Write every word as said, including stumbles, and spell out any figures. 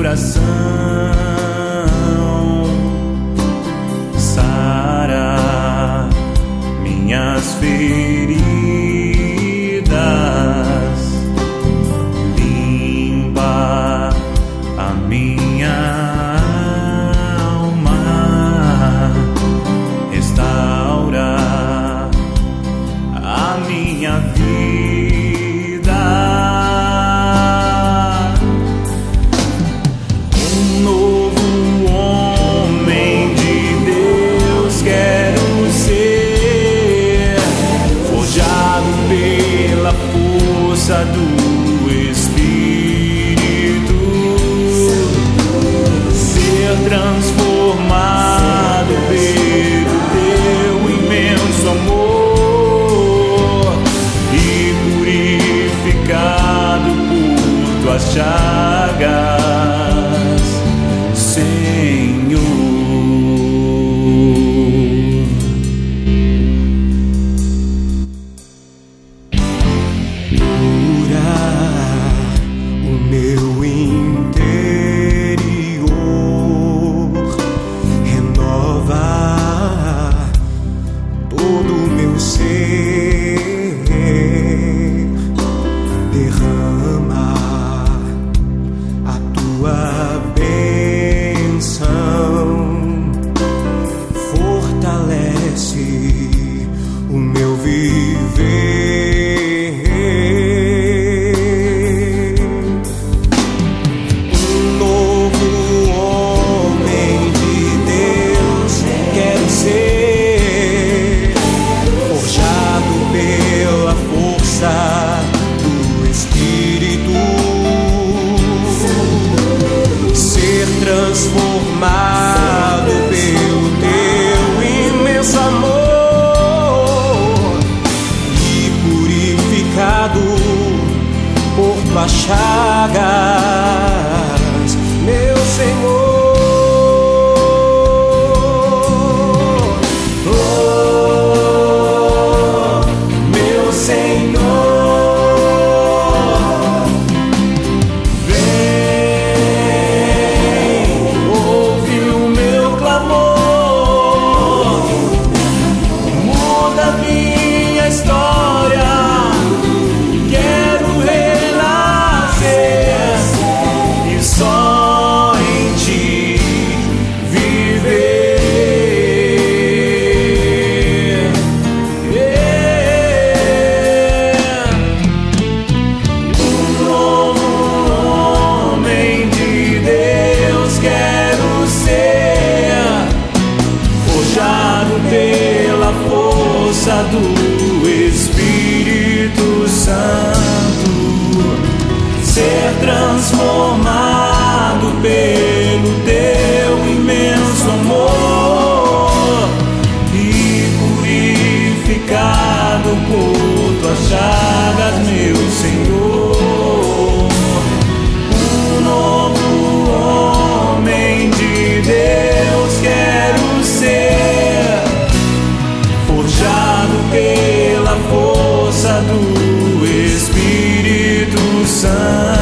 coração, sara minhas feridas, limpa a minha alma, restaura a minha vida. Um novo homem de Deus quero ser, forjado pela força do Espírito, ser transformado pelo teu imenso amor e purificado por tuas chagas, Senhor. Cura o meu interior, renova todo o meu ser, derrama a tua bênção, fortalece o meu viver. Um novo homem de Deus quero ser, forjado pela força do Espírito, ser transformado pelo teu imenso amor e purificado por tuas chagas, meu Senhor. Oh, meu Senhor, vem, ouve o meu clamor, muda minha história, quero renascer e só em ti viver. Um novo homem de Deus quero ser, forjado pela força do Espírito Santo, ser transformado pelo teu imenso amor e purificado por tuas chagas, meu Senhor. Um novo homem de Deus quero ser, forjado pela força do Espírito Santo,